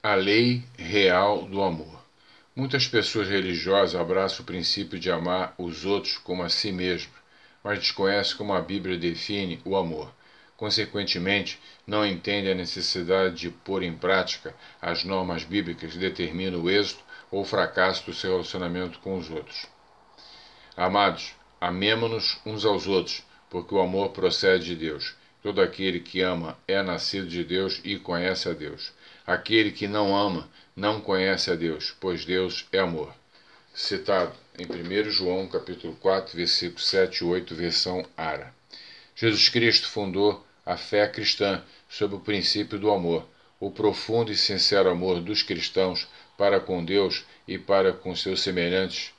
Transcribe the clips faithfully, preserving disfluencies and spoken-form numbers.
A lei real do amor. Muitas pessoas religiosas abraçam o princípio de amar os outros como a si mesmos, mas desconhecem como a Bíblia define o amor. Consequentemente, não entendem a necessidade de pôr em prática as normas bíblicas que determinam o êxito ou o fracasso do seu relacionamento com os outros. Amados, amemo-nos uns aos outros, porque o amor procede de Deus. Todo aquele que ama é nascido de Deus e conhece a Deus. Aquele que não ama não conhece a Deus, pois Deus é amor. Citado em primeiro João, capítulo quatro, versículos sete e oito, versão Ara. Jesus Cristo fundou a fé cristã sob o princípio do amor, o profundo e sincero amor dos cristãos para com Deus e para com seus semelhantes.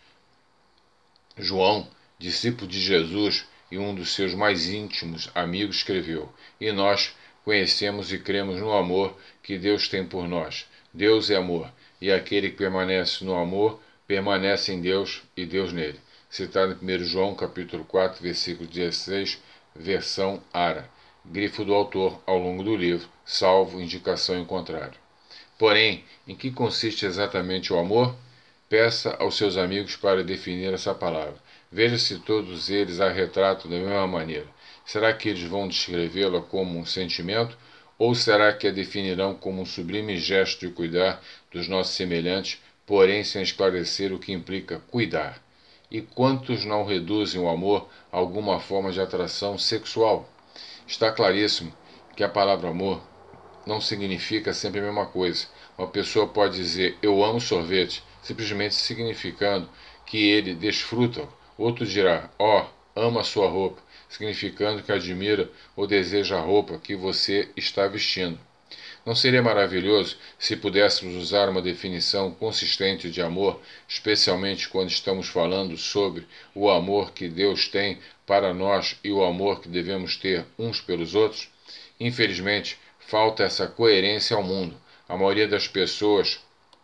João, discípulo de Jesus e um dos seus mais íntimos amigos, escreveu: E nós conhecemos e cremos no amor que Deus tem por nós. Deus é amor, e aquele que permanece no amor permanece em Deus e Deus nele. Citado em primeiro João, capítulo quatro, versículo dezesseis, versão Ara. Grifo do autor ao longo do livro, salvo indicação em contrário. Porém, em que consiste exatamente o amor? Peça aos seus amigos para definir essa palavra. Veja se todos eles a retratam da mesma maneira. Será que eles vão descrevê-la como um sentimento? Ou será que a definirão como um sublime gesto de cuidar dos nossos semelhantes, porém sem esclarecer o que implica cuidar? E quantos não reduzem o amor a alguma forma de atração sexual? Está claríssimo que a palavra amor não significa sempre a mesma coisa. Uma pessoa pode dizer eu amo sorvete, simplesmente significando que ele desfruta. Outro dirá, ó, oh, ama a sua roupa, significando que admira ou deseja a roupa que você está vestindo. Não seria maravilhoso se pudéssemos usar uma definição consistente de amor, especialmente quando estamos falando sobre o amor que Deus tem para nós e o amor que devemos ter uns pelos outros? Infelizmente, falta essa coerência ao mundo. A maioria das pessoas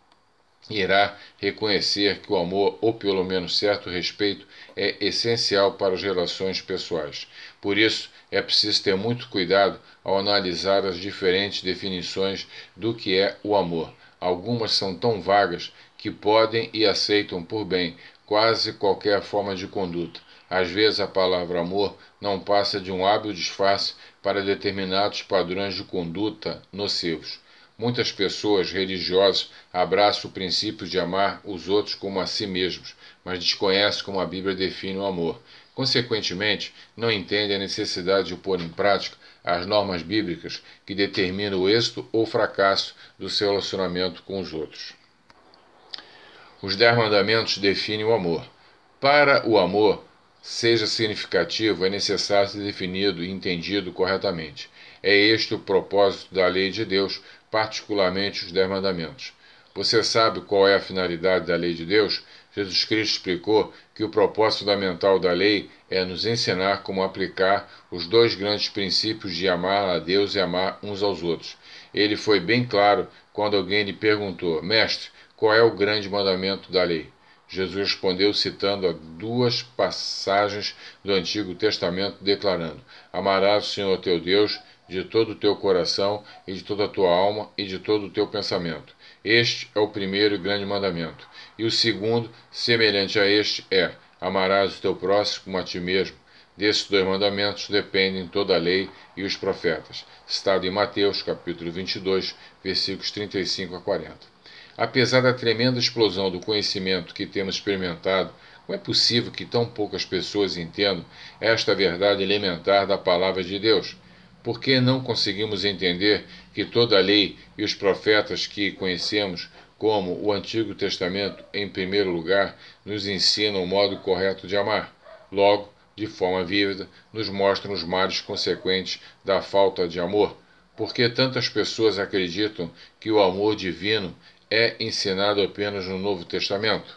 irá reconhecer que o amor, ou pelo menos certo respeito, é essencial para as relações pessoais. Por isso, é preciso ter muito cuidado ao analisar as diferentes definições do que é o amor. Algumas são tão vagas que podem e aceitam por bem quase qualquer forma de conduta. Às vezes a palavra amor não passa de um hábil disfarce para determinados padrões de conduta nocivos. Muitas pessoas religiosas abraçam o princípio de amar os outros como a si mesmos, mas desconhecem como a Bíblia define o amor. Consequentemente, não entendem a necessidade de pôr em prática as normas bíblicas que determinam o êxito ou fracasso do seu relacionamento com os outros. Os Dez Mandamentos definem o amor. Para o amor seja significativo, é necessário ser definido e entendido corretamente. É este o propósito da lei de Deus, particularmente os Dez Mandamentos. Você sabe qual é a finalidade da lei de Deus? Jesus Cristo explicou que o propósito fundamental da lei é nos ensinar como aplicar os dois grandes princípios de amar a Deus e amar uns aos outros. Ele foi bem claro quando alguém lhe perguntou: Mestre, qual é o grande mandamento da lei? Jesus respondeu citando duas passagens do Antigo Testamento, declarando: Amarás o Senhor teu Deus de todo o teu coração e de toda a tua alma e de todo o teu pensamento. Este é o primeiro e grande mandamento. E o segundo, semelhante a este, é: amarás o teu próximo como a ti mesmo. Desses dois mandamentos dependem toda a lei e os profetas. Citado em Mateus, capítulo vinte e dois, versículos trinta e cinco a quarenta. Apesar da tremenda explosão do conhecimento que temos experimentado, como é possível que tão poucas pessoas entendam esta verdade elementar da palavra de Deus? Por que não conseguimos entender que toda a lei e os profetas que conhecemos, como o Antigo Testamento, em primeiro lugar, nos ensinam o modo correto de amar? Logo, de forma vívida, nos mostram os males consequentes da falta de amor. Por que tantas pessoas acreditam que o amor divino é ensinado apenas no Novo Testamento?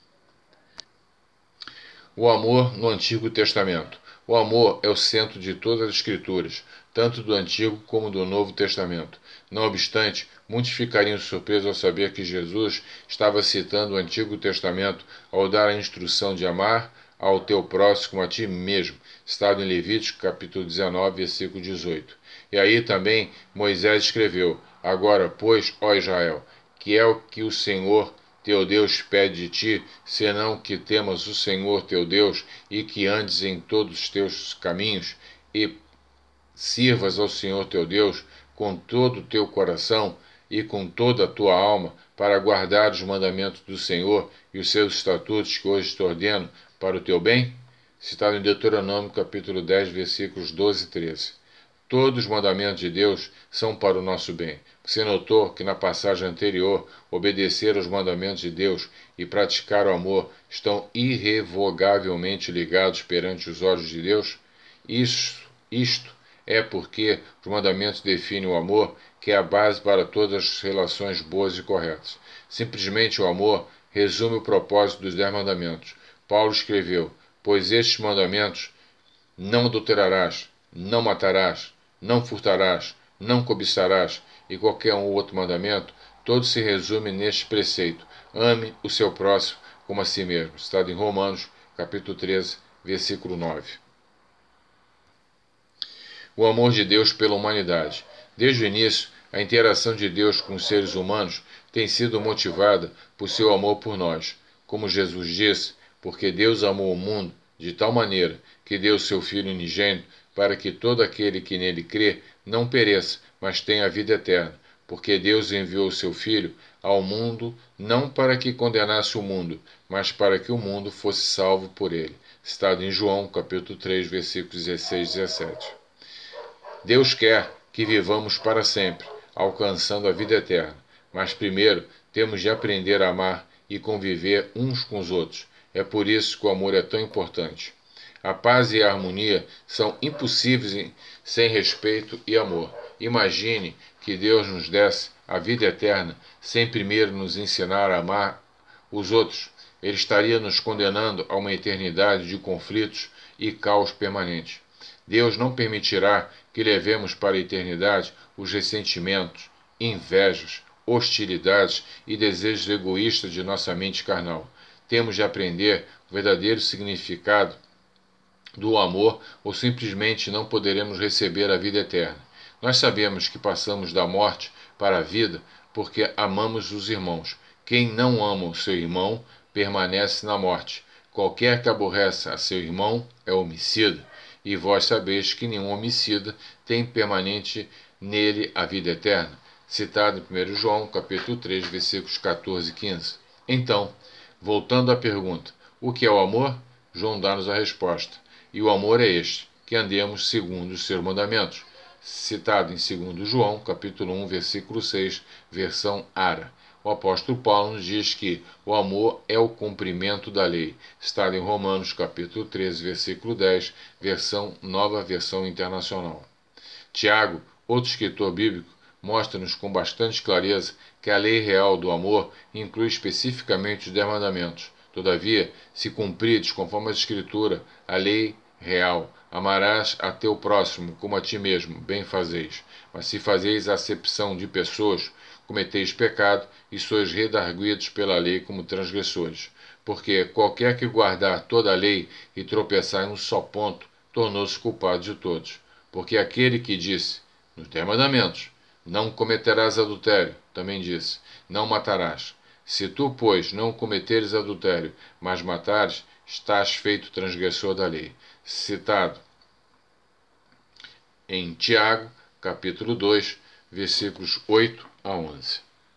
O amor no Antigo Testamento. O amor é o centro de todas as Escrituras, tanto do Antigo como do Novo Testamento. Não obstante, muitos ficariam surpresos ao saber que Jesus estava citando o Antigo Testamento ao dar a instrução de amar ao teu próximo como a ti mesmo, citado em Levítico capítulo dezenove, versículo dezoito. E aí também Moisés escreveu: Agora, pois, ó Israel, que é o que o Senhor teu Deus pede de ti, senão que temas o Senhor teu Deus e que andes em todos os teus caminhos e sirvas ao Senhor teu Deus com todo o teu coração e com toda a tua alma, para guardar os mandamentos do Senhor e os seus estatutos que hoje te ordeno para o teu bem? Citado em Deuteronômio, capítulo dez, versículos doze e treze. Todos os mandamentos de Deus são para o nosso bem. Você notou que na passagem anterior, obedecer aos mandamentos de Deus e praticar o amor estão irrevogavelmente ligados perante os olhos de Deus? Isso, isto é porque os mandamentos definem o amor, que é a base para todas as relações boas e corretas. Simplesmente o amor resume o propósito dos dez mandamentos. Paulo escreveu: pois estes mandamentos: não adulterarás, não matarás, não furtarás, não cobiçarás, e qualquer um outro mandamento, todo se resume neste preceito: ame o seu próximo como a si mesmo. Estado em Romanos, capítulo treze, versículo nove. O amor de Deus pela humanidade. Desde o início, a interação de Deus com os seres humanos tem sido motivada por seu amor por nós. Como Jesus disse, porque Deus amou o mundo de tal maneira que deu seu Filho unigênito, para que todo aquele que nele crê não pereça, mas tenha a vida eterna. Porque Deus enviou o seu Filho ao mundo não para que condenasse o mundo, mas para que o mundo fosse salvo por ele. Citado em João, capítulo três, versículos dezesseis e dezessete. Deus quer que vivamos para sempre, alcançando a vida eterna. Mas primeiro temos de aprender a amar e conviver uns com os outros. É por isso que o amor é tão importante. A paz e a harmonia são impossíveis sem respeito e amor. Imagine que Deus nos desse a vida eterna sem primeiro nos ensinar a amar os outros. Ele estaria nos condenando a uma eternidade de conflitos e caos permanente. Deus não permitirá que levemos para a eternidade os ressentimentos, invejas, hostilidades e desejos egoístas de nossa mente carnal. Temos de aprender o verdadeiro significado do amor, ou simplesmente não poderemos receber a vida eterna. Nós sabemos que passamos da morte para a vida porque amamos os irmãos. Quem não ama o seu irmão permanece na morte. Qualquer que aborrece a seu irmão é homicida. E vós sabeis que nenhum homicida tem permanente nele a vida eterna. Citado em primeiro João, capítulo três, versículos quatorze e quinze. Então, voltando à pergunta, o que é o amor? João dá-nos a resposta. E o amor é este, que andemos segundo os seus mandamentos. Citado em segundo João, capítulo um, versículo seis, versão Ara. O apóstolo Paulo nos diz que o amor é o cumprimento da lei. Está em Romanos, capítulo treze, versículo dez, versão Nova Versão Internacional. Tiago, outro escritor bíblico, mostra-nos com bastante clareza que a lei real do amor inclui especificamente os dez mandamentos. Todavia, se cumpridos conforme a Escritura, a lei real, amarás a teu próximo como a ti mesmo, bem fazeis. Mas se fazeis acepção de pessoas, cometeis pecado e sois redarguidos pela lei como transgressores. Porque qualquer que guardar toda a lei e tropeçar em um só ponto, tornou-se culpado de todos. Porque aquele que disse, nos dez mandamentos, não cometerás adultério, também disse, não matarás. Se tu, pois, não cometeres adultério, mas matares, estás feito transgressor da lei. Citado em Tiago, capítulo dois, versículos oito a onze.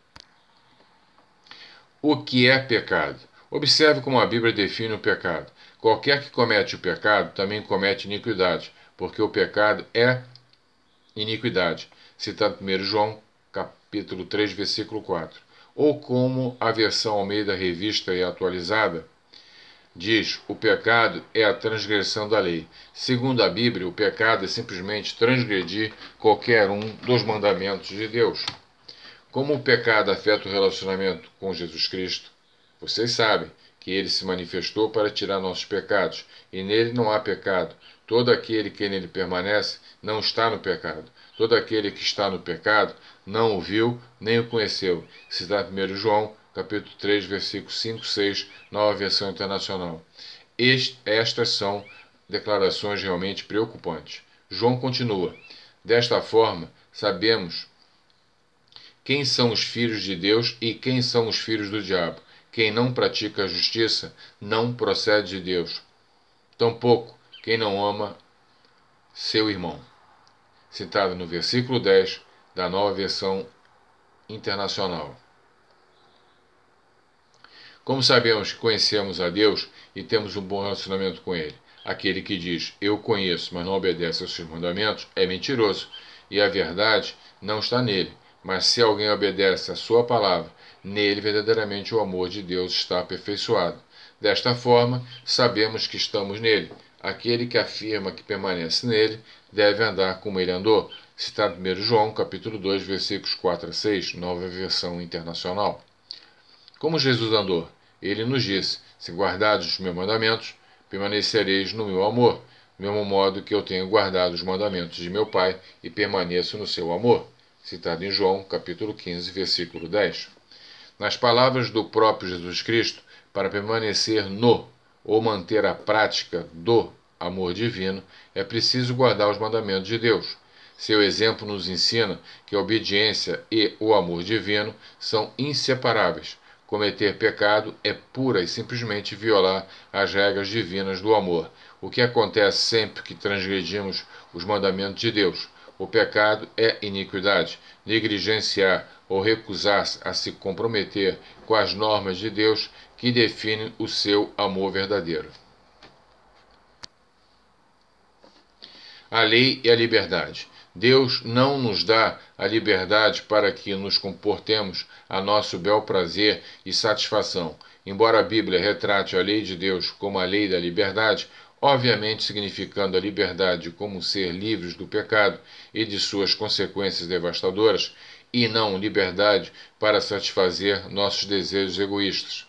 O que é pecado? Observe como a Bíblia define o pecado. Qualquer que comete o pecado também comete iniquidade, porque o pecado é iniquidade. Citado em primeiro João, capítulo três, versículo quatro. Ou como a versão Almeida Revista e Atualizada diz, o pecado é a transgressão da lei. Segundo a Bíblia, o pecado é simplesmente transgredir qualquer um dos mandamentos de Deus. Como o pecado afeta o relacionamento com Jesus Cristo, vocês sabem que ele se manifestou para tirar nossos pecados, e nele não há pecado. Todo aquele que nele permanece não está no pecado. Todo aquele que está no pecado não o viu nem o conheceu. Citado em primeiro João, capítulo três, versículos cinco e seis, Nova Versão Internacional. Est, estas são declarações realmente preocupantes. João continua. Desta forma, sabemos Quem são os filhos de Deus e quem são os filhos do diabo? Quem não pratica a justiça não procede de Deus. Tampouco quem não ama seu irmão. Citado no versículo dez da Nova Versão Internacional. Como sabemos que conhecemos a Deus e temos um bom relacionamento com Ele? Aquele que diz, eu conheço, mas não obedece aos seus mandamentos, é mentiroso, e a verdade não está nele. Mas se alguém obedece à sua palavra, nele verdadeiramente o amor de Deus está aperfeiçoado. Desta forma, sabemos que estamos nele. Aquele que afirma que permanece nele, deve andar como ele andou. Citado em primeiro João, capítulo dois, versículos quatro a seis, Nova Versão Internacional. Como Jesus andou? Ele nos disse, se guardares os meus mandamentos, permanecereis no meu amor, do mesmo modo que eu tenho guardado os mandamentos de meu Pai e permaneço no seu amor. Citado em João, capítulo quinze, versículo dez. Nas palavras do próprio Jesus Cristo, para permanecer no ou manter a prática do amor divino, é preciso guardar os mandamentos de Deus. Seu exemplo nos ensina que a obediência e o amor divino são inseparáveis. Cometer pecado é pura e simplesmente violar as regras divinas do amor, o que acontece sempre que transgredimos os mandamentos de Deus. O pecado é iniquidade, negligenciar ou recusar-se a se comprometer com as normas de Deus que definem o seu amor verdadeiro. A lei e a liberdade. Deus não nos dá a liberdade para que nos comportemos a nosso bel prazer e satisfação. Embora a Bíblia retrate a lei de Deus como a lei da liberdade, obviamente significando a liberdade como ser livres do pecado e de suas consequências devastadoras, e não liberdade para satisfazer nossos desejos egoístas.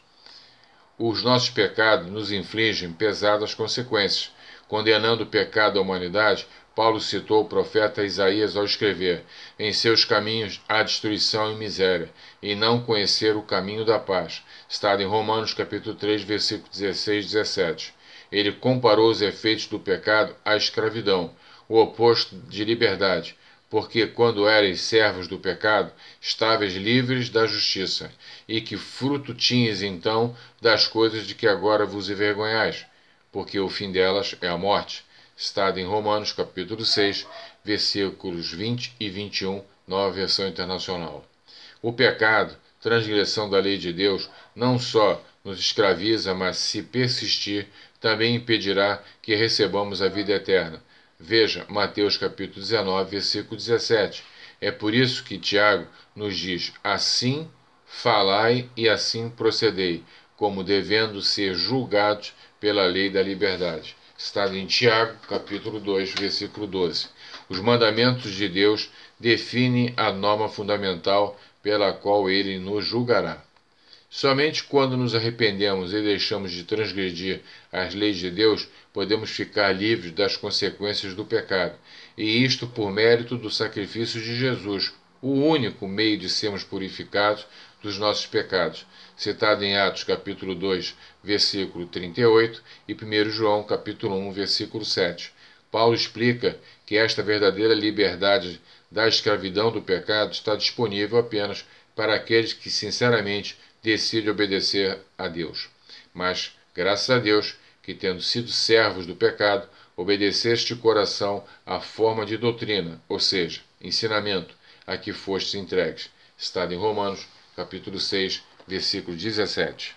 Os nossos pecados nos infligem pesadas consequências. Condenando o pecado à humanidade, Paulo citou o profeta Isaías ao escrever: em seus caminhos há destruição e miséria, e não conhecer o caminho da paz. Está em Romanos capítulo três, versículos dezesseis e dezessete. Ele comparou os efeitos do pecado à escravidão, o oposto de liberdade, porque quando erais servos do pecado, estáveis livres da justiça, e que fruto tinhas então das coisas de que agora vos envergonhais? Porque o fim delas é a morte. Estado em Romanos, capítulo seis, versículos vinte e vinte e um, Nova Versão Internacional. O pecado, transgressão da lei de Deus, não só nos escraviza, mas, se persistir, também impedirá que recebamos a vida eterna. Veja Mateus capítulo dezenove, versículo dezessete. É por isso que Tiago nos diz, assim falai e assim procedei, como devendo ser julgados pela lei da liberdade. Está em Tiago, capítulo dois, versículo doze. Os mandamentos de Deus definem a norma fundamental pela qual ele nos julgará. Somente quando nos arrependemos e deixamos de transgredir as leis de Deus, podemos ficar livres das consequências do pecado, e isto por mérito do sacrifício de Jesus, o único meio de sermos purificados dos nossos pecados, citado em Atos capítulo dois, versículo trinta e oito, e primeiro João capítulo um, versículo sete. Paulo explica que esta verdadeira liberdade da escravidão do pecado está disponível apenas para aqueles que sinceramente decidem obedecer a Deus. Mas, graças a Deus, que tendo sido servos do pecado, obedeceste de coração à forma de doutrina, ou seja, ensinamento, a que fostes entregues. Está em Romanos, capítulo seis, versículo dezessete.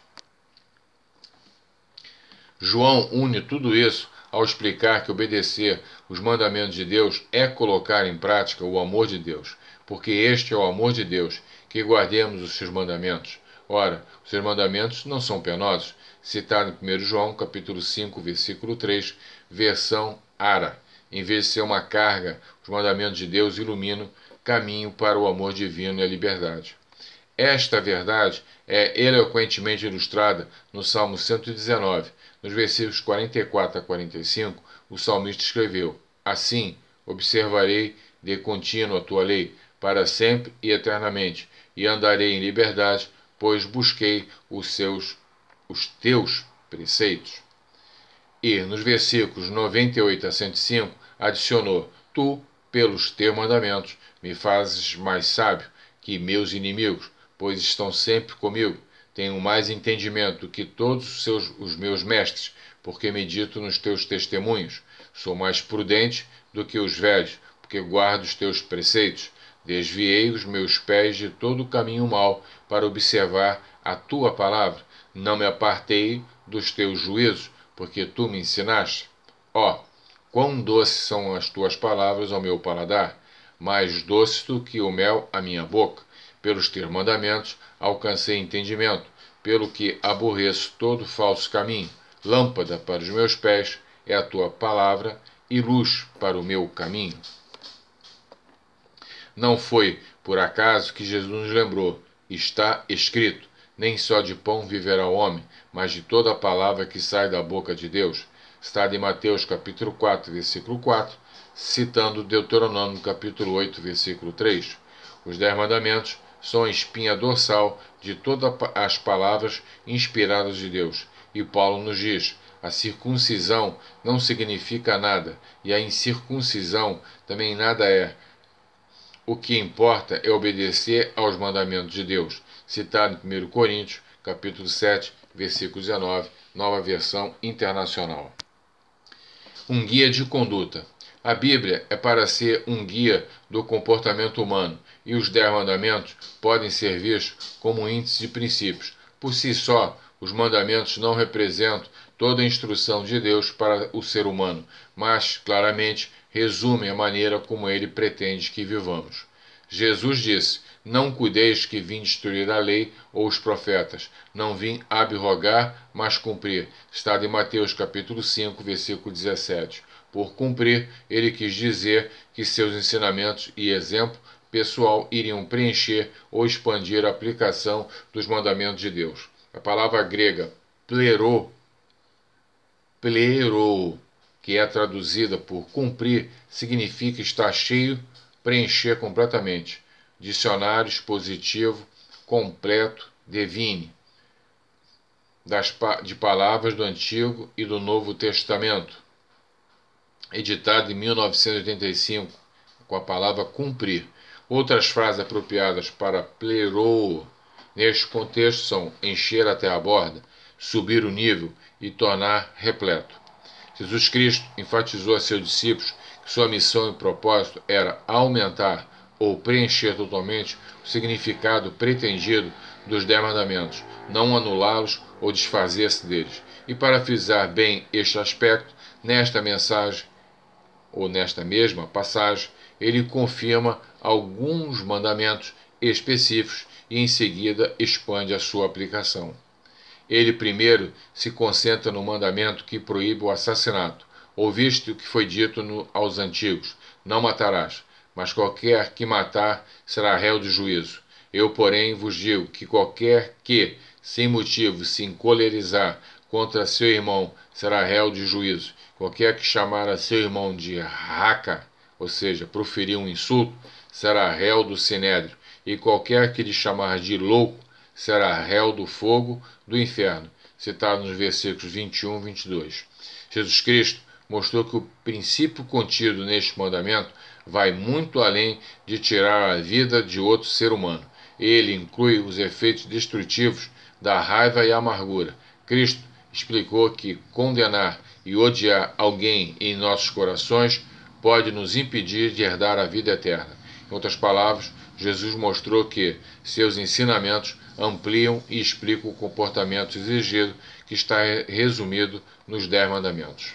João une tudo isso ao explicar que obedecer os mandamentos de Deus é colocar em prática o amor de Deus, porque este é o amor de Deus, que guardemos os seus mandamentos. Ora, os seus mandamentos não são penosos, citado em primeiro João, capítulo cinco, versículo três, versão Ara. Em vez de ser uma carga, os mandamentos de Deus iluminam caminho para o amor divino e a liberdade. Esta verdade é eloquentemente ilustrada no Salmo cento e dezenove. Nos versículos quarenta e quatro a quarenta e cinco, o salmista escreveu: assim observarei de contínuo a tua lei, para sempre e eternamente, e andarei em liberdade, pois busquei os, seus, os teus preceitos. E, nos versículos noventa e oito a cento e cinco, adicionou: tu, pelos teus mandamentos, me fazes mais sábio que meus inimigos, pois estão sempre comigo. Tenho mais entendimento do que todos os, seus, os meus mestres, porque medito nos teus testemunhos. Sou mais prudente do que os velhos, porque guardo os teus preceitos. Desviei os meus pés de todo o caminho mau para observar a tua palavra. Não me apartei dos teus juízos, porque tu me ensinaste. Ó, oh, quão doces são as tuas palavras ao meu paladar, mais doces do que o mel à minha boca. Pelos teus mandamentos alcancei entendimento, pelo que aborreço todo falso caminho. Lâmpada para os meus pés é a tua palavra e luz para o meu caminho. Não foi por acaso que Jesus nos lembrou: está escrito, nem só de pão viverá o homem, mas de toda a palavra que sai da boca de Deus. Está em Mateus capítulo quatro, versículo quatro, citando Deuteronômio capítulo oito, versículo três. Os dez mandamentos são a espinha dorsal de todas as palavras inspiradas de Deus. E Paulo nos diz: a circuncisão não significa nada, e a incircuncisão também nada é. O que importa é obedecer aos mandamentos de Deus, citado em primeiro Coríntios, capítulo sete, versículo dezenove, nova versão internacional. Um guia de conduta. A Bíblia é para ser um guia do comportamento humano, e os dez mandamentos podem ser vistos como um índice de princípios. Por si só, os mandamentos não representam toda a instrução de Deus para o ser humano, mas, claramente, resumem a maneira como ele pretende que vivamos. Jesus disse: não cuideis que vim destruir a lei ou os profetas. Não vim abrogar, mas cumprir. Está em Mateus capítulo cinco, versículo dezessete. Por cumprir, ele quis dizer que seus ensinamentos e exemplo pessoal iriam preencher ou expandir a aplicação dos mandamentos de Deus. A palavra grega plero, plero, que é traduzida por cumprir, significa estar cheio, preencher completamente. Dicionário expositivo completo Devine, das, de palavras do Antigo e do Novo Testamento, editado em mil novecentos e oitenta e cinco, com a palavra cumprir. Outras frases apropriadas para plero neste contexto são encher até a borda, subir o nível e tornar repleto. Jesus Cristo enfatizou a seus discípulos que sua missão e propósito era aumentar ou preencher totalmente o significado pretendido dos dez mandamentos, não anulá-los ou desfazer-se deles. E para frisar bem este aspecto, nesta mensagem, ou nesta mesma passagem, ele confirma alguns mandamentos específicos e em seguida expande a sua aplicação. Ele primeiro se concentra no mandamento que proíbe o assassinato. Ouviste o que foi dito no, aos antigos: não matarás, mas qualquer que matar será réu de juízo. Eu, porém, vos digo que qualquer que, sem motivo, se encolerizar contra seu irmão será réu de juízo. Qualquer que chamar a seu irmão de raca, ou seja, proferir um insulto, será réu do sinédrio. E qualquer que lhe chamar de louco será réu do fogo do inferno, citado nos versículos vinte e um e vinte e dois. Jesus Cristo mostrou que o princípio contido neste mandamento vai muito além de tirar a vida de outro ser humano. Ele inclui os efeitos destrutivos da raiva e amargura. Cristo explicou que condenar e odiar alguém em nossos corações pode nos impedir de herdar a vida eterna. Em outras palavras, Jesus mostrou que seus ensinamentos ampliam e explicam o comportamento exigido que está resumido nos Dez Mandamentos.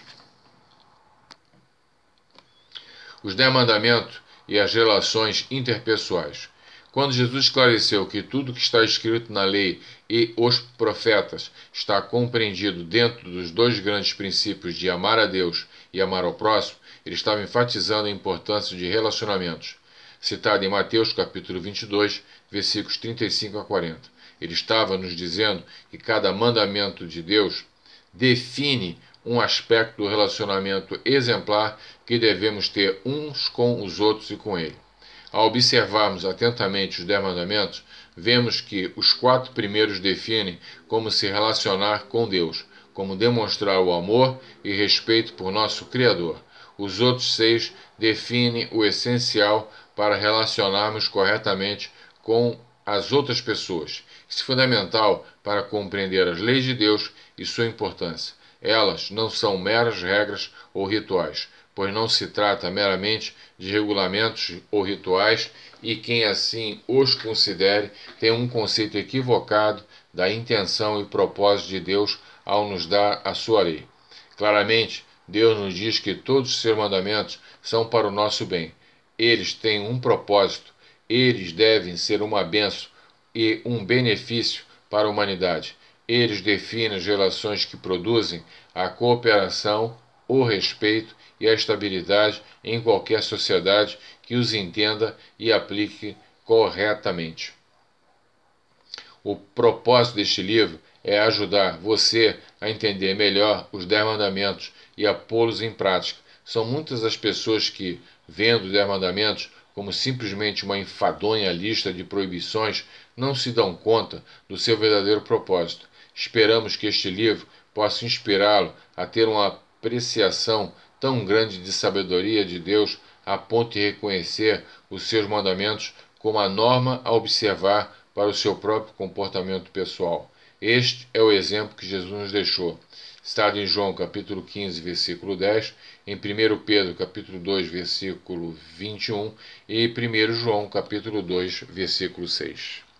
Os Dez Mandamentos e as relações interpessoais. Quando Jesus esclareceu que tudo que está escrito na lei e os profetas está compreendido dentro dos dois grandes princípios de amar a Deus e amar ao próximo, ele estava enfatizando a importância de relacionamentos, citado em Mateus capítulo vinte e dois, versículos trinta e cinco a quarenta. Ele estava nos dizendo que cada mandamento de Deus define um aspecto do relacionamento exemplar que devemos ter uns com os outros e com Ele. Ao observarmos atentamente os Dez Mandamentos, vemos que os quatro primeiros definem como se relacionar com Deus, como demonstrar o amor e respeito por nosso Criador. Os outros seis definem o essencial para relacionarmos corretamente com as outras pessoas. Isso é fundamental para compreender as leis de Deus e sua importância. Elas não são meras regras ou rituais, pois não se trata meramente de regulamentos ou rituais, e quem assim os considere tem um conceito equivocado da intenção e propósito de Deus ao nos dar a sua lei. Claramente, Deus nos diz que todos os seus mandamentos são para o nosso bem. Eles têm um propósito, eles devem ser uma bênção e um benefício para a humanidade. Eles definem as relações que produzem a cooperação, o respeito e a estabilidade em qualquer sociedade que os entenda e aplique corretamente. O propósito deste livro é ajudar você a entender melhor os Dez Mandamentos e a pô-los em prática. São muitas as pessoas que, vendo os Dez Mandamentos como simplesmente uma enfadonha lista de proibições, não se dão conta do seu verdadeiro propósito. Esperamos que este livro possa inspirá-lo a ter uma apreciação tão grande de sabedoria de Deus a ponto de reconhecer os seus mandamentos como a norma a observar para o seu próprio comportamento pessoal. Este é o exemplo que Jesus nos deixou. Está em João capítulo quinze, versículo dez, em primeiro Pedro capítulo dois, versículo vinte e um e primeiro João capítulo dois, versículo seis.